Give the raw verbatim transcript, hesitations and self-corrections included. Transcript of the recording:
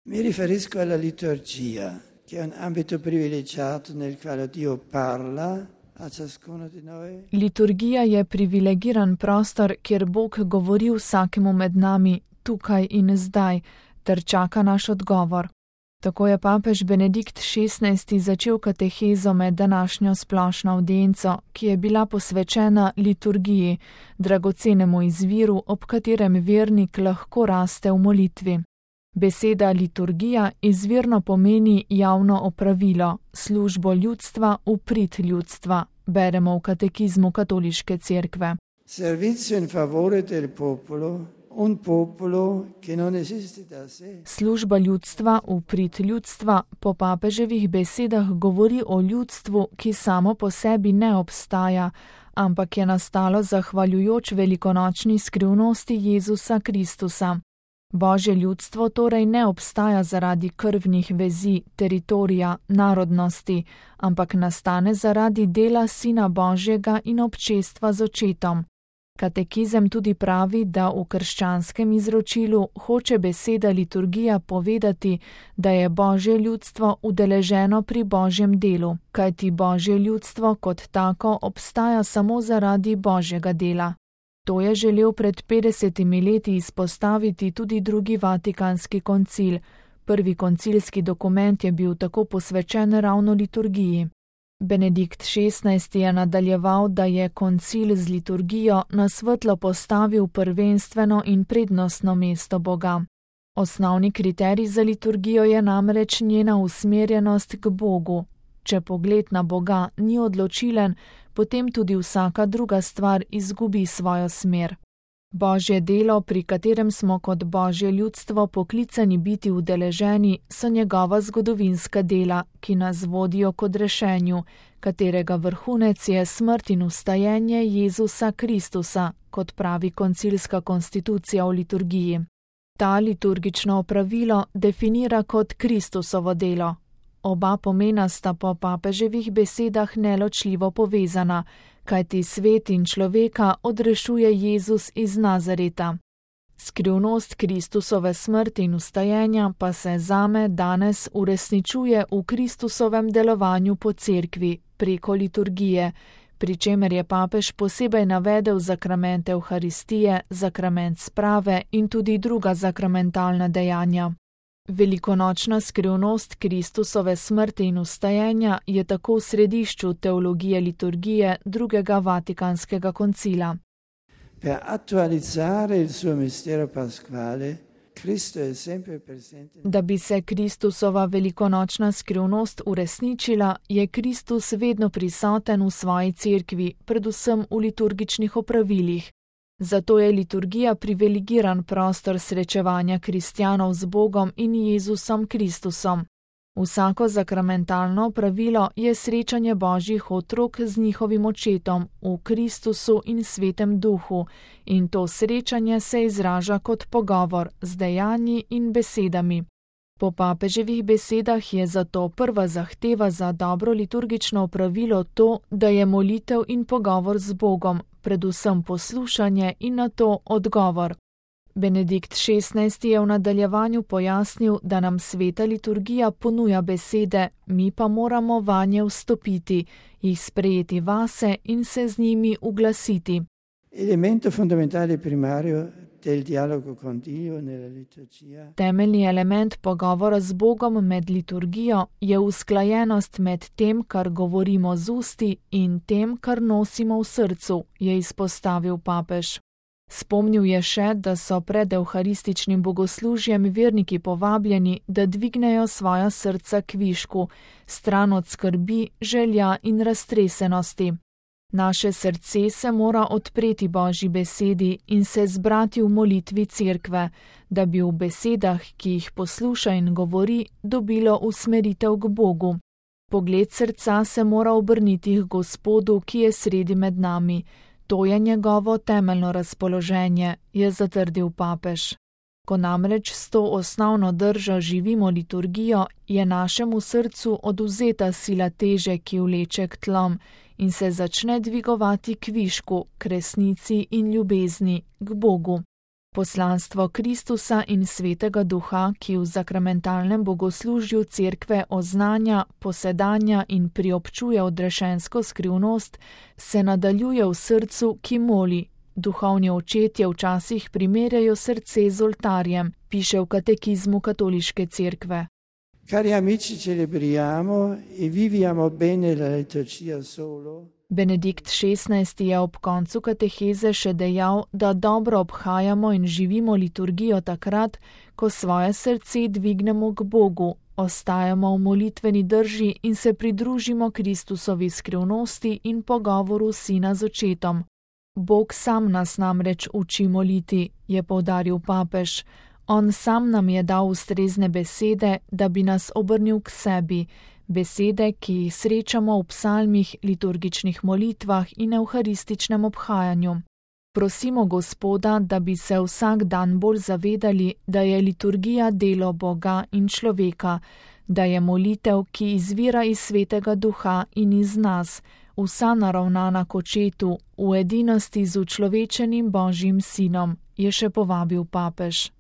Mi riferisco alla liturgia, che è un ambito privilegiato nel quale Dio parla a ciascuno di noi. Liturgija je privilegiran prostor, kjer Bog govori vsakemu med nami, tukaj in zdaj, ter čaka naš odgovor. Tako je papež Benedikt šestnajsti začel katehezo med današnjo splošno avdienco, ki je bila posvečena liturgiji, dragocenemu izviru, ob katerem vernik lahko raste v molitvi. Beseda liturgija izvirno pomeni javno opravilo, službo ljudstva v prid ljudstva, beremo v katekizmu katoliške cerkve. Servizio in favore del popolo, un popolo che non esiste da sé. Služba ljudstva v prid ljudstva po papeževih besedah govori o ljudstvu, ki samo po sebi ne obstaja, ampak je nastalo zahvaljujoč velikonočni skrivnosti Jezusa Kristusa. Božje ljudstvo torej ne obstaja zaradi krvnih vezi, teritorija, narodnosti, ampak nastane zaradi dela Sina Božjega in občestva z očetom. Katekizem tudi pravi, da v krščanskem izročilu hoče beseda liturgija povedati, da je Božje ljudstvo udeleženo pri Božjem delu, kajti Božje ljudstvo kot tako obstaja samo zaradi Božjega dela. To je želel pred petdesetimi leti izpostaviti tudi drugi Vatikanski koncil. Prvi koncilski dokument je bil tako posvečen ravno liturgiji. Benedikt šestnajsti je nadaljeval, da je koncil z liturgijo na svetlo postavil prvenstveno in prednostno mesto Boga. Osnovni kriterij za liturgijo je namreč njena usmerjenost k Bogu. Če pogled na Boga ni odločilen, potem tudi vsaka druga stvar izgubi svojo smer. Božje delo, pri katerem smo kot Božje ljudstvo poklicani biti udeleženi, so njegova zgodovinska dela, ki nas vodijo k odrešenju, katerega vrhunec je smrt in vstajenje Jezusa Kristusa, kot pravi koncilska konstitucija o liturgiji. Ta liturgično opravilo definira kot Kristusovo delo. Oba pomena sta po papeževih besedah neločljivo povezana, kajti svet in človeka odrešuje Jezus iz Nazareta. Skrivnost Kristusove smrti in vstajenja pa se zame danes uresničuje v Kristusovem delovanju po cerkvi, preko liturgije, pri čemer je papež posebej navedel zakrament Evharistije, zakrament sprave in tudi druga zakramentalna dejanja. Velikonočna skrivnost Kristusove smrti in vstajenja je tako v središču teologije liturgije drugega Vatikanskega koncila. Per attualizzare il suo mistero pasquale, Cristo è sempre presente. Da bi se Kristusova velikonočna skrivnost uresničila, je Kristus vedno prisoten v svoji cerkvi, predvsem v liturgičnih opravilih. Zato je liturgija privilegiran prostor srečevanja kristjanov z Bogom in Jezusom Kristusom. Vsako zakramentalno opravilo je srečanje Božjih otrok z njihovim očetom v Kristusu in Svetem Duhu, in to srečanje se izraža kot pogovor z dejanji in besedami. Po papeževih besedah je zato prva zahteva za dobro liturgično opravilo to, da je molitev in pogovor z Bogom, predvsem poslušanje in na to odgovor. Benedikt šestnajsti je v nadaljevanju pojasnil, da nam sveta liturgija ponuja besede, mi pa moramo vanje vstopiti, jih sprejeti vase in se z njimi uglasiti. Elemento fondamentale primario del dialogo con Dio nella liturgia. Temeljni element pogovora z Bogom med liturgijo je usklajenost med tem, kar govorimo z usti, in tem, kar nosimo v srcu, je izpostavil papež. Spomnil je še, da so pred evharističnim bogoslužjem verniki povabljeni, da dvignejo svoja srca k višku, stran od skrbi, želja in raztresenosti. Naše srce se mora odpreti Božji besedi in se zbrati v molitvi cerkve, da bi v besedah, ki jih posluša in govori, dobilo usmeritev k Bogu. Pogled srca se mora obrniti k Gospodu, ki je sredi med nami. To je njegovo temeljno razpoloženje, je zatrdil papež. Ko namreč s to osnovno držo živimo liturgijo, je našemu srcu odvzeta sila teže, ki vleče k tlom, in se začne dvigovati k višku, k resnici in ljubezni, k Bogu. Poslanstvo Kristusa in Svetega Duha, ki v zakramentalnem bogoslužju cerkve oznanja, posedanja in priobčuje odrešensko skrivnost, se nadaljuje v srcu, ki moli. Duhovni očetje včasih primerjajo srce z oltarjem, piše v katekizmu katoliške cerkve. Cari amici, celebriamo e viviamo bene la liturgia solo. Benedikt šestnajsti je ob koncu kateheze še dejal, da dobro obhajamo in živimo liturgijo takrat, ko svoje srce dvignemo k Bogu, ostajamo v molitveni drži in se pridružimo Kristusovi skrivnosti in pogovoru sina z očetom. Bog sam nas namreč uči moliti, je poudaril papež. On sam nam je dal ustrezne besede, da bi nas obrnil k sebi, besede, ki jih srečamo v psalmih, liturgičnih molitvah in evharističnem obhajanju. Prosimo Gospoda, da bi se vsak dan bolj zavedali, da je liturgija delo Boga in človeka, da je molitev, ki izvira iz Svetega Duha in iz nas, vsa naravnana k očetu, v edinosti z učlovečenim Božjim sinom, je še povabil papež.